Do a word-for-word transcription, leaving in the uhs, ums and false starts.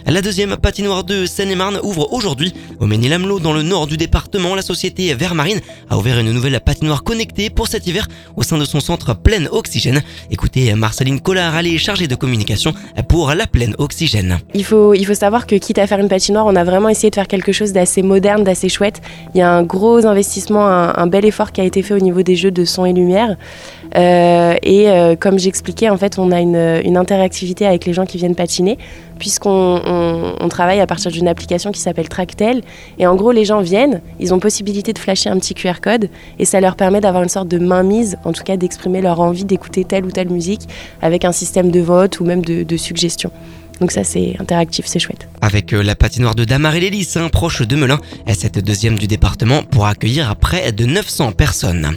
La deuxième patinoire de Seine-et-Marne ouvre aujourd'hui au Mesnil-Amelot dans le nord du département. La société Vertmarine a ouvert une nouvelle patinoire connectée pour cet hiver au sein de son centre Plein Oxygène. Écoutez Marceline Collard, elle est chargée de communication pour la Plein Oxygène. Il faut, il faut savoir que quitte à faire une patinoire, on a vraiment essayé de faire quelque chose d'assez moderne, d'assez chouette. Il y a un gros investissement, un, un bel effort qui a été fait au niveau des jeux de son et lumière. Euh, et euh, comme j'expliquais, en fait, on a une, une interactivité avec les gens qui viennent patiner, puisqu'on on, on travaille à partir d'une application qui s'appelle Tractel. Et en gros, les gens viennent, ils ont possibilité de flasher un petit Q R code et ça leur permet d'avoir une sorte de mainmise, en tout cas d'exprimer leur envie d'écouter telle ou telle musique avec un système de vote ou même de, de suggestion. Donc ça, c'est interactif, c'est chouette. Avec la patinoire de Damar-et-les-Lys, hein, proche de Melun, cette deuxième du département pourra accueillir près de neuf cents personnes.